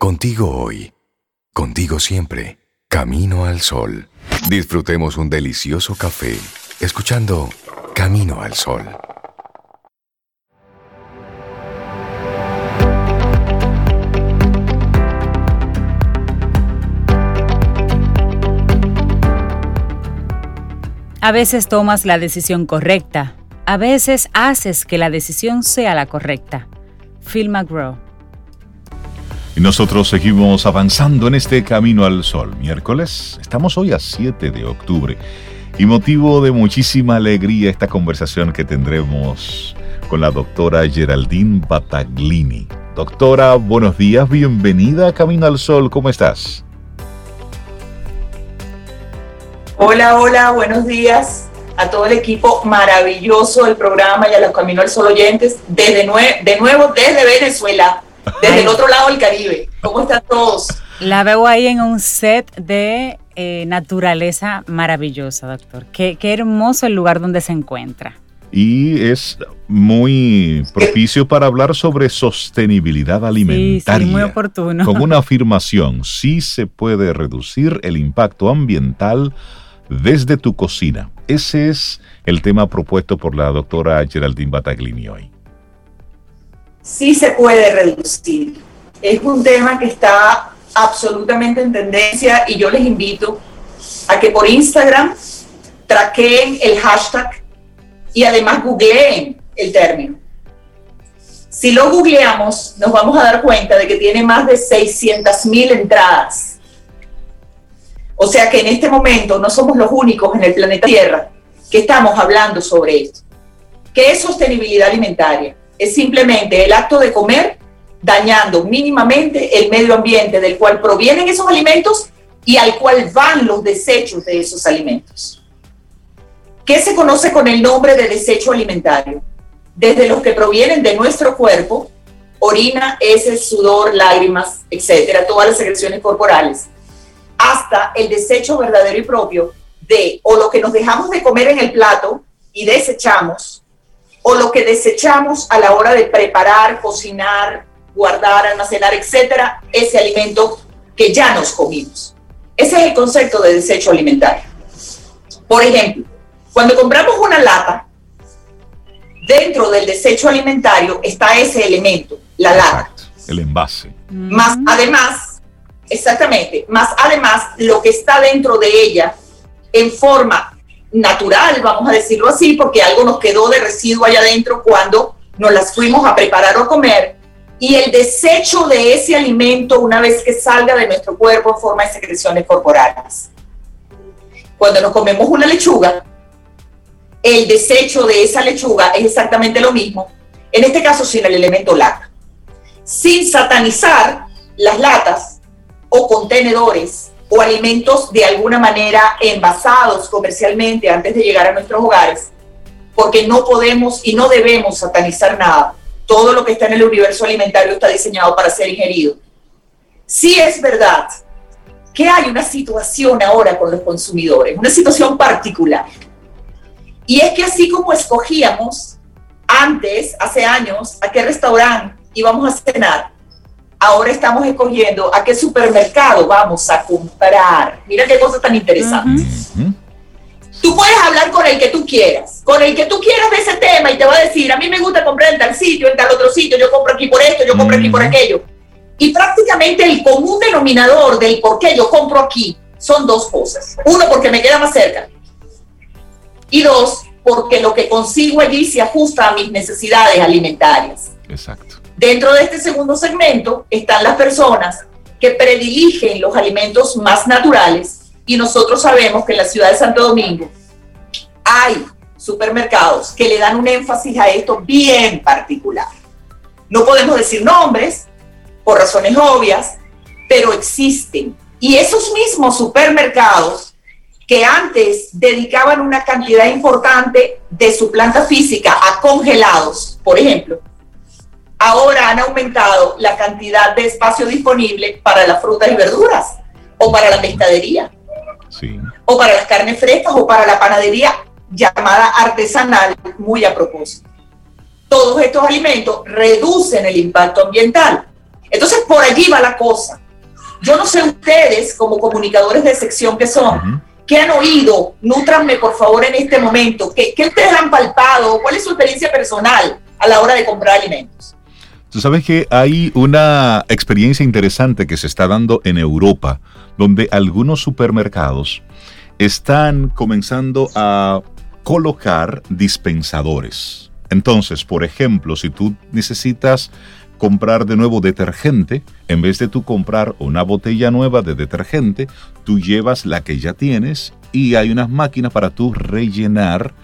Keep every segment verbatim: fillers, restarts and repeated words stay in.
Contigo hoy, contigo siempre, Camino al Sol. Disfrutemos un delicioso café, escuchando Camino al Sol. A veces tomas la decisión correcta, a veces haces que la decisión sea la correcta. Phil McGraw. Y nosotros seguimos avanzando en este Camino al Sol. Miércoles, estamos hoy a siete de octubre y motivo de muchísima alegría esta conversación que tendremos con la doctora Geraldine Battaglini. Doctora, buenos días, bienvenida a Camino al Sol, ¿cómo estás? Hola, hola, buenos días a todo el equipo maravilloso del programa y a los Camino al Sol oyentes, desde nue- de nuevo desde Venezuela, desde el otro lado del Caribe. ¿Cómo están todos? La veo ahí en un set de eh, naturaleza maravillosa, doctor. Qué, qué hermoso el lugar donde se encuentra. Y es muy propicio para hablar sobre sostenibilidad alimentaria. Sí, sí, muy oportuno. Con una afirmación, sí se puede reducir el impacto ambiental desde tu cocina. Ese es el tema propuesto por la doctora Geraldine Battaglini hoy. Sí se puede reducir. Es un tema que está absolutamente en tendencia y yo les invito a que por Instagram traqueen el hashtag y además googleen el término. Si lo googleamos, nos vamos a dar cuenta de que tiene más de seiscientas mil entradas. O sea que en este momento no somos los únicos en el planeta Tierra que estamos hablando sobre esto. ¿Qué es sostenibilidad alimentaria? Es simplemente el acto de comer dañando mínimamente el medio ambiente del cual provienen esos alimentos y al cual van los desechos de esos alimentos. ¿Qué se conoce con el nombre de desecho alimentario? Desde los que provienen de nuestro cuerpo, orina, heces, sudor, lágrimas, etcétera, todas las secreciones corporales, hasta el desecho verdadero y propio de o lo que nos dejamos de comer en el plato y desechamos, o lo que desechamos a la hora de preparar, cocinar, guardar, almacenar, etcétera, ese alimento que ya nos comimos. Ese es el concepto de desecho alimentario. Por ejemplo, cuando compramos una lata, dentro del desecho alimentario está ese elemento, la lata. Exacto, el envase. Más además, exactamente, más además lo que está dentro de ella en forma natural, vamos a decirlo así, porque algo nos quedó de residuo allá adentro cuando nos las fuimos a preparar o a comer, y el desecho de ese alimento una vez que salga de nuestro cuerpo en forma de secreciones corporales. Cuando nos comemos una lechuga, el desecho de esa lechuga es exactamente lo mismo, en este caso sin el elemento lata. Sin satanizar las latas o contenedores o alimentos de alguna manera envasados comercialmente antes de llegar a nuestros hogares, porque no podemos y no debemos satanizar nada. Todo lo que está en el universo alimentario está diseñado para ser ingerido. Sí es verdad que hay una situación ahora con los consumidores, una situación particular. Y es que así como escogíamos antes, hace años, a qué restaurante íbamos a cenar, ahora estamos escogiendo a qué supermercado vamos a comprar. Mira qué cosa tan interesante. Uh-huh. Tú puedes hablar con el que tú quieras, con el que tú quieras de ese tema y te va a decir, a mí me gusta comprar en tal sitio, en tal otro sitio, yo compro aquí por esto, yo compro uh-huh. aquí por aquello. Y prácticamente el común denominador del por qué yo compro aquí son dos cosas. Uno, porque me queda más cerca. Y dos, porque lo que consigo allí se ajusta a mis necesidades alimentarias. Exacto. Dentro de este segundo segmento están las personas que prediligen los alimentos más naturales y nosotros sabemos que en la ciudad de Santo Domingo hay supermercados que le dan un énfasis a esto bien particular. No podemos decir nombres por razones obvias, pero existen. Y esos mismos supermercados que antes dedicaban una cantidad importante de su planta física a congelados, por ejemplo, ahora han aumentado la cantidad de espacio disponible para las frutas y verduras, o para la pescadería, sí. o para las carnes frescas, o para la panadería llamada artesanal, muy a propósito. Todos estos alimentos reducen el impacto ambiental. Entonces, por allí va la cosa. Yo no sé ustedes, como comunicadores de sección que son, uh-huh. ¿qué han oído? Nútranme, por favor, en este momento. ¿Qué, ¿Qué ustedes han palpado? ¿Cuál es su experiencia personal a la hora de comprar alimentos? Tú sabes que hay una experiencia interesante que se está dando en Europa, donde algunos supermercados están comenzando a colocar dispensadores. Entonces, por ejemplo, si tú necesitas comprar de nuevo detergente, en vez de tú comprar una botella nueva de detergente, tú llevas la que ya tienes y hay unas máquinas para tú rellenar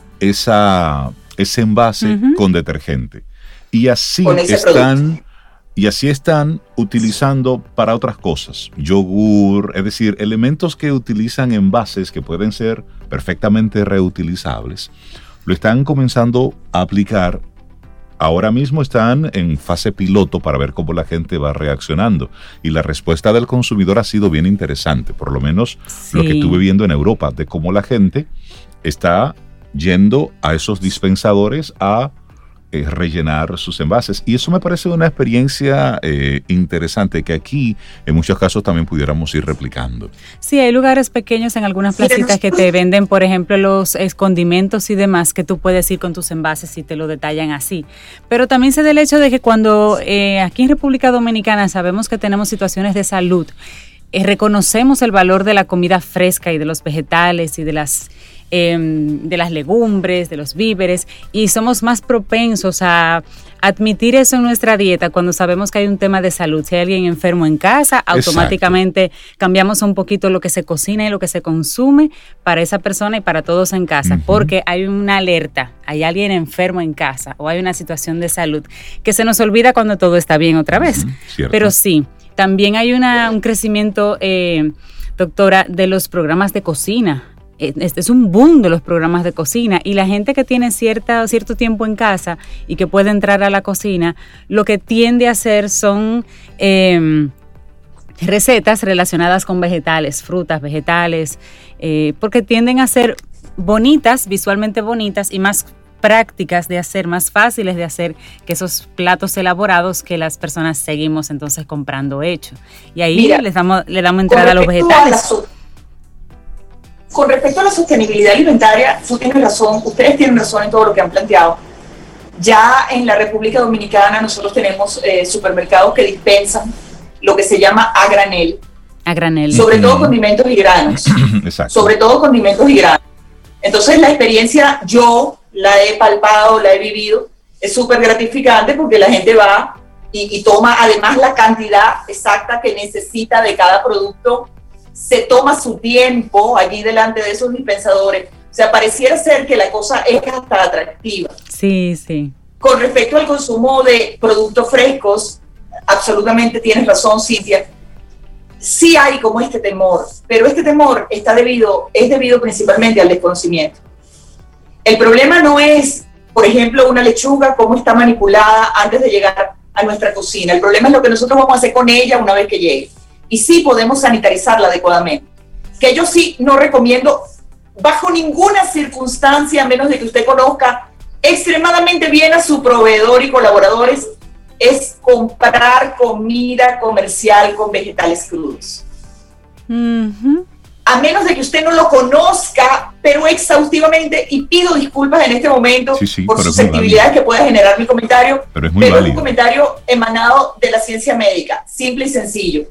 esa, ese envase uh-huh. con detergente. Y así están, y así están utilizando para otras cosas. Yogur, es decir, elementos que utilizan envases que pueden ser perfectamente reutilizables, lo están comenzando a aplicar. Ahora mismo están en fase piloto para ver cómo la gente va reaccionando. Y la respuesta del consumidor ha sido bien interesante, por lo menos sí. lo que estuve viendo en Europa, de cómo la gente está yendo a esos dispensadores a eh, rellenar sus envases. Y eso me parece una experiencia eh, interesante que aquí en muchos casos también pudiéramos ir replicando. Sí, hay lugares pequeños en algunas placitas que te venden, por ejemplo, los condimentos y demás, que tú puedes ir con tus envases y te lo detallan así. Pero también se da el hecho de que cuando eh, aquí en República Dominicana sabemos que tenemos situaciones de salud, eh, reconocemos el valor de la comida fresca y de los vegetales y de las Eh, de las legumbres, de los víveres, y somos más propensos a admitir eso en nuestra dieta cuando sabemos que hay un tema de salud. Si hay alguien enfermo en casa, automáticamente Exacto. cambiamos un poquito lo que se cocina y lo que se consume para esa persona y para todos en casa, uh-huh. porque hay una alerta, hay alguien enfermo en casa o hay una situación de salud que se nos olvida cuando todo está bien otra vez. Uh-huh. Pero sí, también hay una, un crecimiento, eh, doctora, de los programas de cocina. Este es un boom de los programas de cocina, y la gente que tiene cierta, cierto tiempo en casa y que puede entrar a la cocina, lo que tiende a hacer son eh, recetas relacionadas con vegetales, frutas, vegetales, eh, porque tienden a ser bonitas, visualmente bonitas y más prácticas de hacer, más fáciles de hacer que esos platos elaborados que las personas seguimos entonces comprando hecho. Y ahí Mira, les damos, le damos entrada a los vegetales. Con respecto a la sostenibilidad alimentaria, tú tienes razón, ustedes tienen razón en todo lo que han planteado. Ya en la República Dominicana nosotros tenemos eh, supermercados que dispensan lo que se llama a granel. A granel. Sobre todo condimentos y granos. Exacto. Sobre todo condimentos y granos. Entonces la experiencia yo la he palpado, la he vivido, es súper gratificante porque la gente va y, y toma además la cantidad exacta que necesita de cada producto. Se toma su tiempo allí delante de esos dispensadores. O sea, pareciera ser que la cosa es hasta atractiva. Sí, sí. Con respecto al consumo de productos frescos, absolutamente tienes razón, Cintia. Sí hay como este temor, pero este temor está debido, es debido principalmente al desconocimiento. El problema no es, por ejemplo, una lechuga, cómo está manipulada antes de llegar a nuestra cocina. El problema es lo que nosotros vamos a hacer con ella una vez que llegue. Y sí podemos sanitarizarla adecuadamente. Que yo sí no recomiendo bajo ninguna circunstancia, a menos de que usted conozca extremadamente bien a su proveedor y colaboradores, es comprar comida comercial con vegetales crudos. Uh-huh. A menos de que usted no lo conozca, pero exhaustivamente, y pido disculpas en este momento sí, sí, por susceptibilidades que pueda generar mi comentario, pero es, muy pero es un comentario emanado de la ciencia médica, simple y sencillo.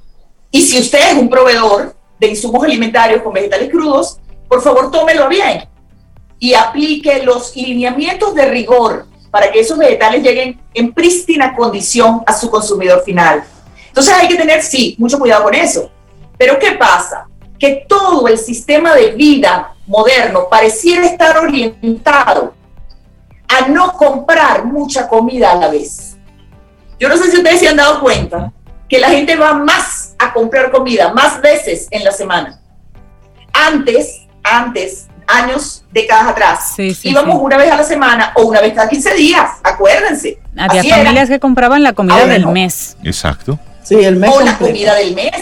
Y si usted es un proveedor de insumos alimentarios con vegetales crudos, por favor tómelo bien y aplique los lineamientos de rigor para que esos vegetales lleguen en prístina condición a su consumidor final. Entonces hay que tener, sí, mucho cuidado con eso. Pero ¿qué pasa? Que todo el sistema de vida moderno pareciera estar orientado a no comprar mucha comida a la vez. Yo no sé si ustedes se han dado cuenta que la gente va más a comprar comida, más veces en la semana. Antes, antes, años, décadas atrás, sí, sí, íbamos sí. una vez a la semana o una vez cada quince días, acuérdense. Había familias era. que compraban la comida Ahora del no. mes. Exacto. Sí, el mes. O completo. La comida del mes,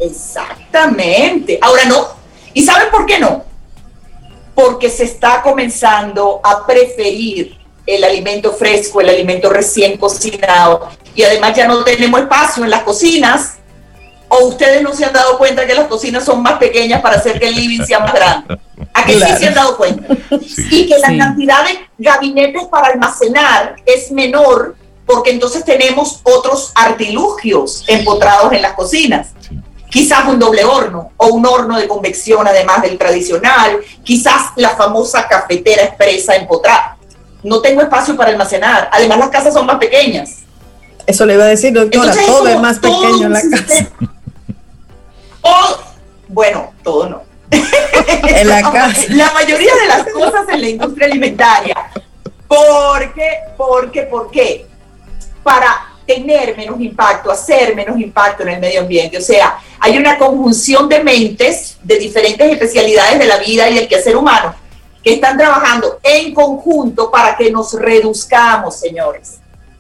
exactamente. Ahora no. ¿Y saben por qué no? Porque se está comenzando a preferir el alimento fresco, el alimento recién cocinado, y además ya no tenemos espacio en las cocinas, o ustedes no se han dado cuenta que las cocinas son más pequeñas para hacer que el living sea más grande. ¿A que claro. sí se han dado cuenta? Sí. Y que la sí. cantidad de gabinetes para almacenar es menor, porque entonces tenemos otros artilugios empotrados en las cocinas. Sí. Quizás un doble horno o un horno de convección además del tradicional, quizás la famosa cafetera expresa empotrada. No tengo espacio para almacenar, además las casas son más pequeñas. Eso le iba a decir, doctora, entonces, todo es más pequeño en la casa. O, bueno, todo no. En la casa. La mayoría de las cosas en la industria alimentaria. ¿Por qué? ¿Por qué? ¿Por qué? Para tener menos impacto, hacer menos impacto en el medio ambiente. O sea, hay una conjunción de mentes de diferentes especialidades de la vida y del quehacer humano que están trabajando en conjunto para que nos reduzcamos, señores.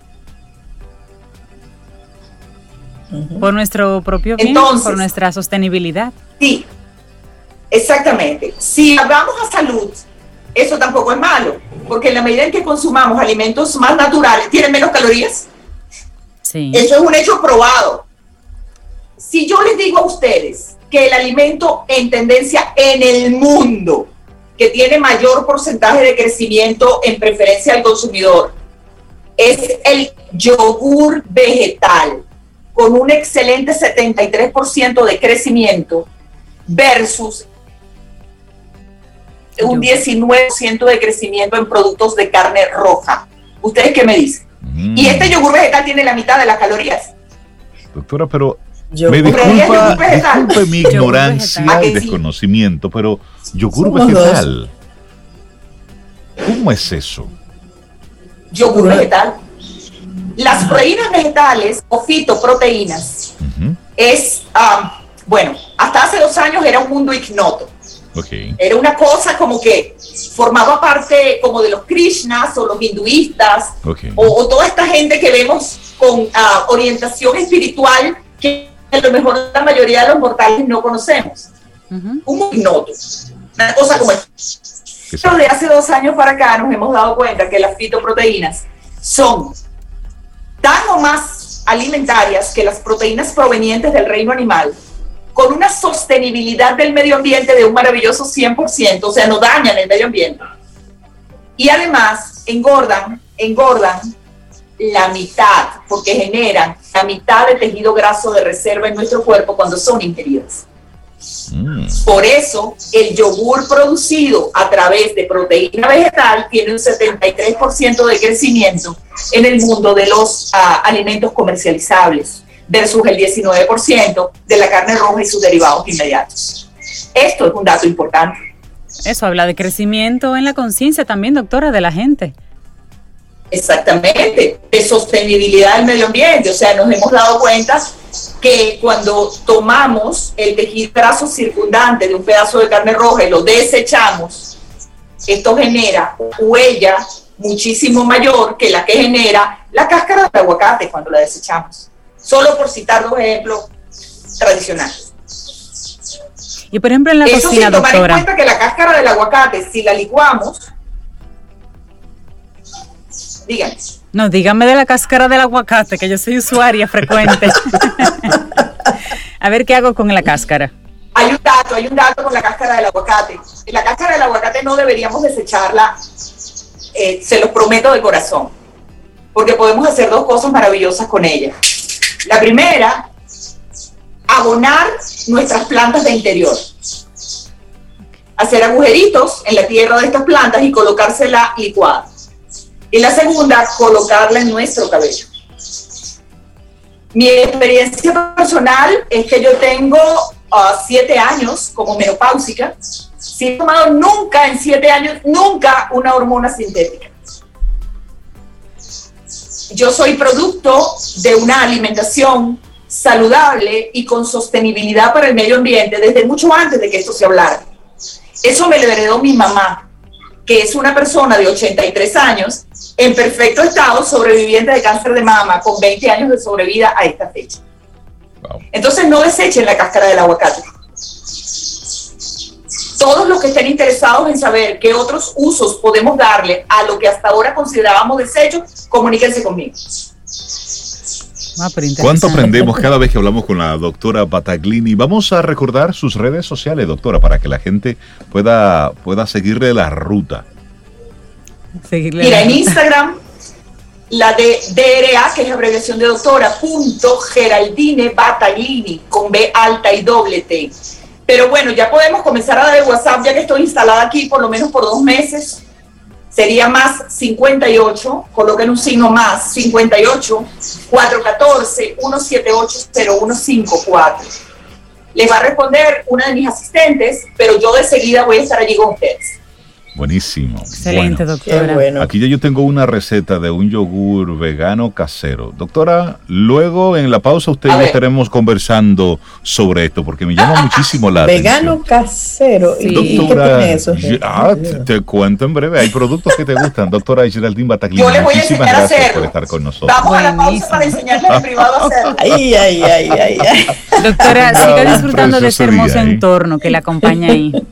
Por nuestro propio bien, entonces, por nuestra sostenibilidad. Sí, exactamente. Si hablamos a salud, eso tampoco es malo, porque en la medida en que consumamos alimentos más naturales, ¿tienen menos calorías? Sí. Eso es un hecho probado. Si yo les digo a ustedes que el alimento en tendencia en el mundo, que tiene mayor porcentaje de crecimiento en preferencia al consumidor, es el yogur vegetal, con un excelente setenta y tres por ciento de crecimiento versus un diecinueve por ciento de crecimiento en productos de carne roja. ¿Ustedes qué me dicen? Mm. Y este yogur vegetal tiene la mitad de las calorías. Doctora, pero Yo, me disculpa, disculpe mi ignorancia y desconocimiento, pero yogur Somos vegetal, dos. ¿Cómo es eso? Yogur vegetal. Las proteínas vegetales o fitoproteínas uh-huh. es, um, bueno, hasta hace dos años era un mundo ignoto. Okay. Era una cosa como que formaba parte como de los Krishnas o los hinduistas okay. o, o toda esta gente que vemos con uh, orientación espiritual que a lo mejor la mayoría de los mortales no conocemos. Uh-huh. Un mundo ignoto. Una cosa como esta. Pero de hace dos años para acá nos hemos dado cuenta que las fitoproteínas son tan o más alimentarias que las proteínas provenientes del reino animal, con una sostenibilidad del medio ambiente de un maravilloso cien por ciento, o sea, no dañan el medio ambiente. Y además engordan, engordan la mitad, porque generan la mitad de tejido graso de reserva en nuestro cuerpo cuando son ingeridas. Mm. Por eso, el yogur producido a través de proteína vegetal tiene un setenta y tres por ciento de crecimiento en el mundo de los uh, alimentos comercializables, versus el diecinueve por ciento de la carne roja y sus derivados inmediatos. Esto es un dato importante. Eso habla de crecimiento en la conciencia también, doctora, de la gente. Exactamente, de sostenibilidad del medio ambiente. O sea, nos hemos dado cuenta que cuando tomamos el tejido graso circundante de un pedazo de carne roja y lo desechamos, esto genera huella muchísimo mayor que la que genera la cáscara del aguacate cuando la desechamos. Solo por citar dos ejemplos tradicionales. Y por ejemplo en la Eso cocina, sin tomar doctora, en cuenta que la cáscara del aguacate, si la licuamos, díganme. No, dígame de la cáscara del aguacate, que yo soy usuaria frecuente. A ver qué hago con la cáscara. Hay un dato, hay un dato con la cáscara del aguacate. La cáscara del aguacate no deberíamos desecharla, eh, se los prometo de corazón, porque podemos hacer dos cosas maravillosas con ella. La primera, abonar nuestras plantas de interior. Hacer agujeritos en la tierra de estas plantas y colocársela licuada. Y la segunda, colocarla en nuestro cabello. Mi experiencia personal es que yo tengo uh, siete años como menopáusica, sin tomado nunca en siete años, nunca una hormona sintética. Yo soy producto de una alimentación saludable y con sostenibilidad para el medio ambiente desde mucho antes de que esto se hablara. Eso me lo heredó mi mamá, que es una persona de ochenta y tres años, en perfecto estado, sobreviviente de cáncer de mama, con veinte años de sobrevida a esta fecha. Wow. Entonces no desechen la cáscara del aguacate. Todos los que estén interesados en saber qué otros usos podemos darle a lo que hasta ahora considerábamos desecho, comuníquense conmigo. Ah, ¿Cuánto aprendemos cada vez que hablamos con la doctora Battaglini? Vamos a recordar sus redes sociales, doctora, para que la gente pueda, pueda seguirle la ruta. Seguirle Mira, la en ruta. Instagram, la de D R A, que es la abreviación de doctora, punto Geraldine Battaglini, con B alta y doble T. Pero bueno, ya podemos comenzar a dar el WhatsApp, ya que estoy instalada aquí por lo menos por dos meses. Sería más cincuenta y ocho, coloquen un signo más, cincuenta y ocho, cuatrocientos catorce, ciento setenta y ocho, cero uno cinco cuatro. Les va a responder una de mis asistentes, pero yo de seguida voy a estar allí con ustedes. Buenísimo. Excelente, Bueno, doctora. Qué bueno. aquí ya yo tengo una receta de un yogur vegano casero. Doctora, luego en la pausa usted y A yo ver. estaremos conversando sobre esto porque me llama muchísimo la Vegano atención. casero. ¿Y, Sí. y qué Doctora, tiene eso? Ge- ah, te, te cuento en breve. Hay productos que te gustan. Doctora Geraldine Battaglini, Yo les voy a muchísimas enseñar a gracias hacerlo. por estar con nosotros. Vamos a la pausa Buenísimo. para enseñarles en privado a hacerlo. Ay, ay, ay, ay, ay. Doctora, Tenga siga un disfrutando de ese precioso hermoso día, ¿eh? entorno que la acompaña ahí.